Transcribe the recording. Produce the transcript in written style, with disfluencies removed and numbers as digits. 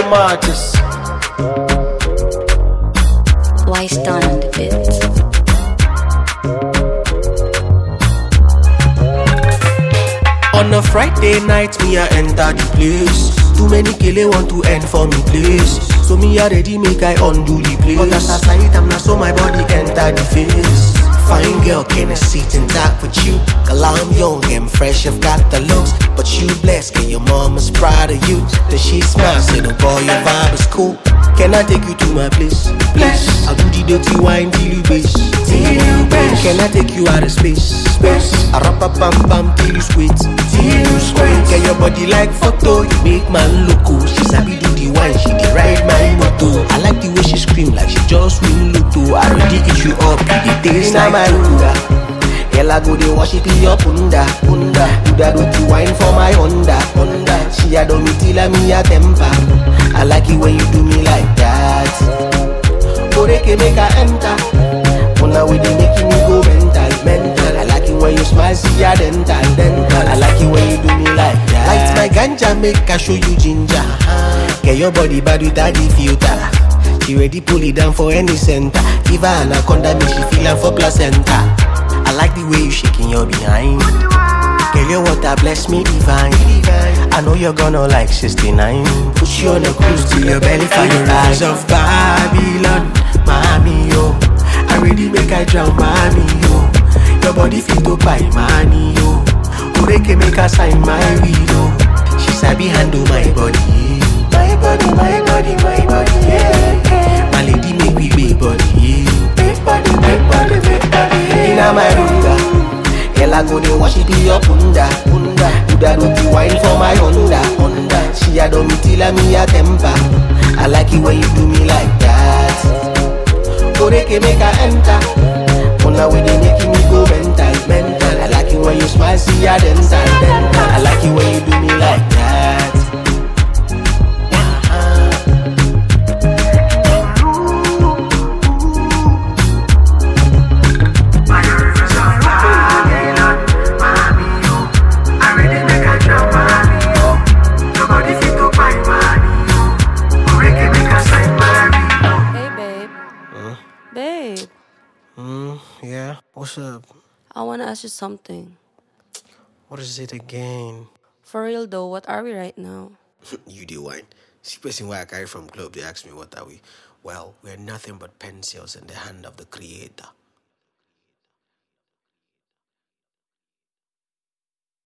artist. Wise done on the bit. On a Friday night, me I enter the place. Too many kele want to end for me place. So me already make I undo the place. But as I slide, I'm not so my body enter the face. Fine girl, can I sit and talk with you? Girl, I'm young and fresh, I've got the looks. But you blessed, cause your mama's proud of you. Then she smiles, say the boy, your vibe is cool. Can I take you to my place? Please. I'll do the dirty wine till you base. Can I take you out of space? I rap a bam bam till you squint. Get your body like photo, you make man look cool. She sabi do the wine, she dey ride my moto. I like the way she scream like she just win lotto. I already eat you up, you dey taste like my Honda. Girl, I go dey worship you up unda. Do that dirty wine for my Honda. She a do me till I me a temper. I like it when you do me like that. Oreke make her enter. Now we dey making me go mental. I like it when you smile, see ya dental. I like it when you do me like that. Light my ganja, make I show you ginger. Get your body bad without the filter. She ready pull it down for any center. Give her anaconda, me she feel her for placenta. I like the way you shaking your behind. Girl, your water bless me divine. I know you're gonna like 69. Put you on a cruise till your belly fire. Rise of Babylon, mommy, yo. I really make I drown, mommy, yo. Your body feel to buy money, yo. Oreke make her sign my widow. She sabi handle my body. My body, yeah. My lady make me big body, yeah. Big body, inna my Honda. Girl, I go dey worship you up unda. Do that dirty wine for my Honda. She a do me till I me a temper. I like it when you do me like that. Oreke make her enter. Now we dey making me go mental. I like it when you smile, see ya dental. I like it when you do me like that. Babe. Yeah, what's up? I want to ask you something. What is it again? For real though, what are we right now? You do wine. See person where I carry from club, they ask me what are we? Well, we're nothing but pencils in the hand of the creator.